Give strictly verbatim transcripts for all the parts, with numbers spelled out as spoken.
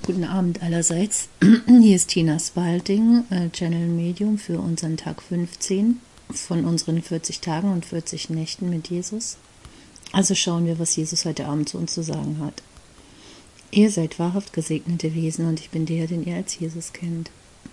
Guten Abend allerseits. Hier ist Tina Spalding, äh, Channel Medium für unseren Tag fünfzehn von unseren vierzig Tagen und vierzig Nächten mit Jesus. Also schauen wir, was Jesus heute Abend zu uns zu sagen hat. Ihr seid wahrhaft gesegnete Wesen und ich bin der, den ihr als Jesus kennt.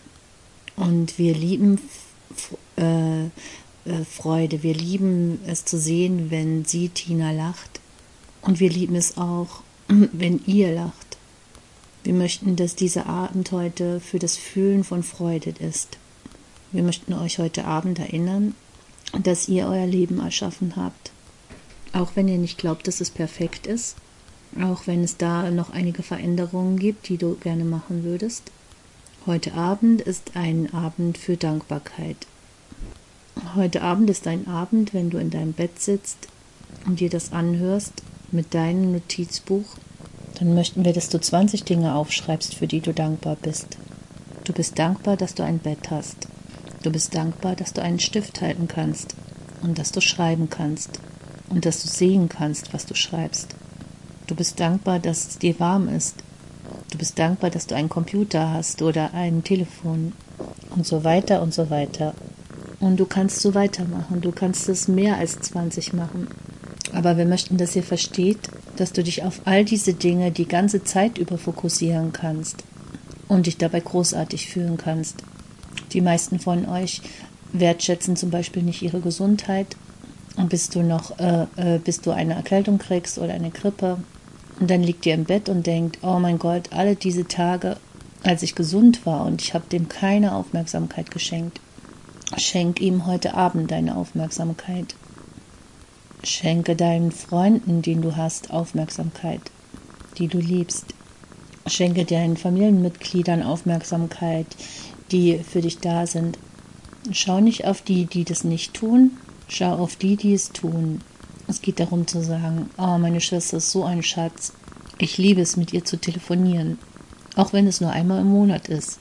Und wir lieben F äh, äh, Freude, wir lieben es zu sehen, wenn sie, Tina, lacht. Und wir lieben es auch, wenn ihr lacht. Wir möchten, dass dieser Abend heute für das Fühlen von Freude ist. Wir möchten euch heute Abend erinnern, dass ihr euer Leben erschaffen habt. Auch wenn ihr nicht glaubt, dass es perfekt ist, auch wenn es da noch einige Veränderungen gibt, die du gerne machen würdest. Heute Abend ist ein Abend für Dankbarkeit. Heute Abend ist ein Abend, wenn du in deinem Bett sitzt und dir das anhörst mit deinem Notizbuch. Dann möchten wir, dass du zwanzig Dinge aufschreibst, für die du dankbar bist. Du bist dankbar, dass du ein Bett hast. Du bist dankbar, dass du einen Stift halten kannst und dass du schreiben kannst und dass du sehen kannst, was du schreibst. Du bist dankbar, dass es dir warm ist. Du bist dankbar, dass du einen Computer hast oder ein Telefon und so weiter und so weiter. Und du kannst so weitermachen. Du kannst es mehr als zwanzig machen. Aber wir möchten, dass ihr versteht, dass du dich auf all diese Dinge die ganze Zeit über fokussieren kannst und dich dabei großartig fühlen kannst. Die meisten von euch wertschätzen zum Beispiel nicht ihre Gesundheit und bis du noch, äh, äh, bis du eine Erkältung kriegst oder eine Grippe und dann liegt ihr im Bett und denkt, oh mein Gott, alle diese Tage, als ich gesund war und ich habe dem keine Aufmerksamkeit geschenkt. Schenk ihm heute Abend deine Aufmerksamkeit. Schenke deinen Freunden, den du hast, Aufmerksamkeit, die du liebst. Schenke deinen Familienmitgliedern Aufmerksamkeit, die für dich da sind. Schau nicht auf die, die das nicht tun, schau auf die, die es tun. Es geht darum zu sagen, oh, meine Schwester ist so ein Schatz. Ich liebe es, mit ihr zu telefonieren, auch wenn es nur einmal im Monat ist.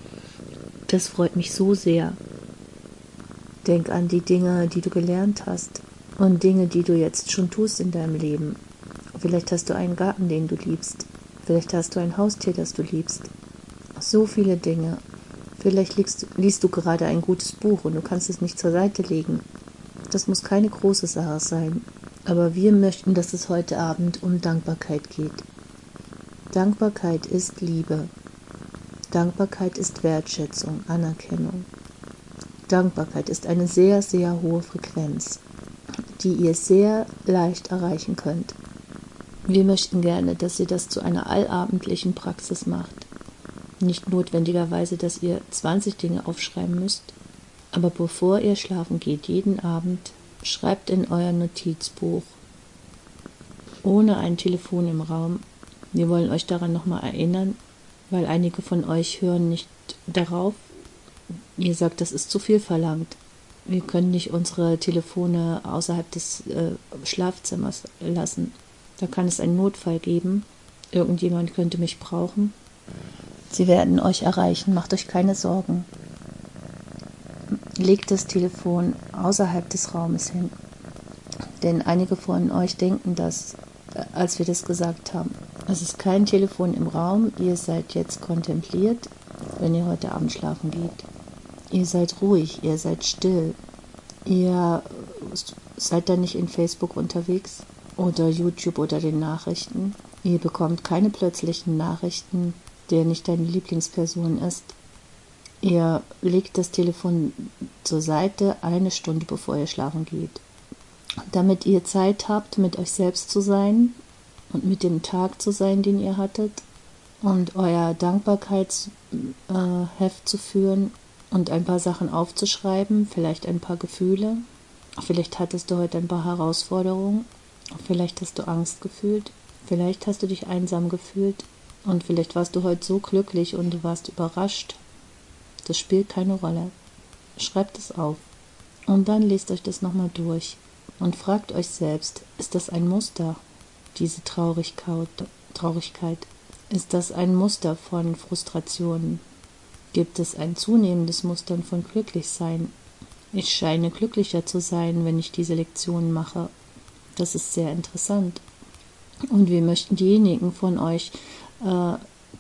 Das freut mich so sehr. Denk an die Dinge, die du gelernt hast. Und Dinge, die du jetzt schon tust in deinem Leben. Vielleicht hast du einen Garten, den du liebst. Vielleicht hast du ein Haustier, das du liebst. So viele Dinge. Vielleicht liest, liest du gerade ein gutes Buch und du kannst es nicht zur Seite legen. Das muss keine große Sache sein. Aber wir möchten, dass es heute Abend um Dankbarkeit geht. Dankbarkeit ist Liebe. Dankbarkeit ist Wertschätzung, Anerkennung. Dankbarkeit ist eine sehr, sehr hohe Frequenz, die ihr sehr leicht erreichen könnt. Wir möchten gerne, dass ihr das zu einer allabendlichen Praxis macht. Nicht notwendigerweise, dass ihr zwanzig Dinge aufschreiben müsst, aber bevor ihr schlafen geht, jeden Abend, schreibt in euer Notizbuch, ohne ein Telefon im Raum. Wir wollen euch daran nochmal erinnern, weil einige von euch hören nicht darauf. Ihr sagt, das ist zu viel verlangt. Wir können nicht unsere Telefone außerhalb des äh, Schlafzimmers lassen. Da kann es einen Notfall geben. Irgendjemand könnte mich brauchen. Sie werden euch erreichen. Macht euch keine Sorgen. Legt das Telefon außerhalb des Raumes hin. Denn einige von euch denken das, als wir das gesagt haben. Es ist kein Telefon im Raum. Ihr seid jetzt kontempliert, wenn ihr heute Abend schlafen geht. Ihr seid ruhig, ihr seid still. Ihr seid da nicht in Facebook unterwegs oder YouTube oder den Nachrichten. Ihr bekommt keine plötzlichen Nachrichten, der nicht deine Lieblingsperson ist. Ihr legt das Telefon zur Seite eine Stunde bevor ihr schlafen geht. Damit ihr Zeit habt, mit euch selbst zu sein und mit dem Tag zu sein, den ihr hattet und euer Dankbarkeitsheft äh, zu führen und ein paar Sachen aufzuschreiben, vielleicht ein paar Gefühle. Vielleicht hattest du heute ein paar Herausforderungen. Vielleicht hast du Angst gefühlt. Vielleicht hast du dich einsam gefühlt. Und vielleicht warst du heute so glücklich und du warst überrascht. Das spielt keine Rolle. Schreibt es auf. Und dann lest euch das nochmal durch. Und fragt euch selbst, ist das ein Muster, diese Traurigkeit? Traurigkeit? Ist das ein Muster von Frustrationen? Gibt es ein zunehmendes Muster von Glücklichsein? Ich scheine glücklicher zu sein, wenn ich diese Lektionen mache. Das ist sehr interessant. Und wir möchten diejenigen von euch, äh,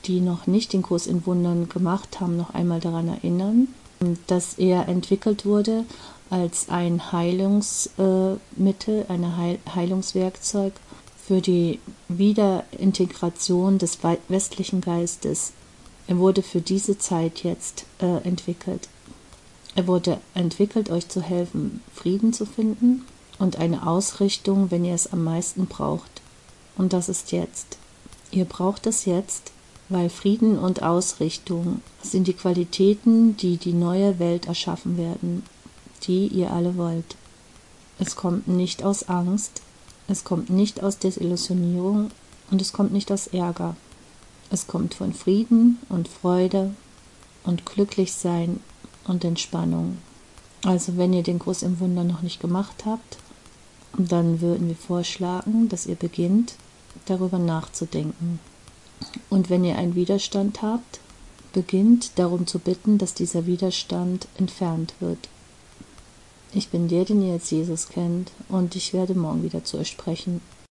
die noch nicht den Kurs in Wundern gemacht haben, noch einmal daran erinnern, dass er entwickelt wurde als ein Heilungsmittel, ein Heil Heilungswerkzeug für die Wiederintegration des westlichen Geistes. Er wurde für diese Zeit jetzt äh, entwickelt. Er wurde entwickelt, euch zu helfen, Frieden zu finden und eine Ausrichtung, wenn ihr es am meisten braucht. Und das ist jetzt. Ihr braucht es jetzt, weil Frieden und Ausrichtung sind die Qualitäten, die die neue Welt erschaffen werden, die ihr alle wollt. Es kommt nicht aus Angst, es kommt nicht aus Desillusionierung und es kommt nicht aus Ärger. Es kommt von Frieden und Freude und Glücklichsein und Entspannung. Also wenn ihr den Kurs im Wunder noch nicht gemacht habt, dann würden wir vorschlagen, dass ihr beginnt, darüber nachzudenken. Und wenn ihr einen Widerstand habt, beginnt darum zu bitten, dass dieser Widerstand entfernt wird. Ich bin der, den ihr als Jesus kennt, und ich werde morgen wieder zu euch sprechen.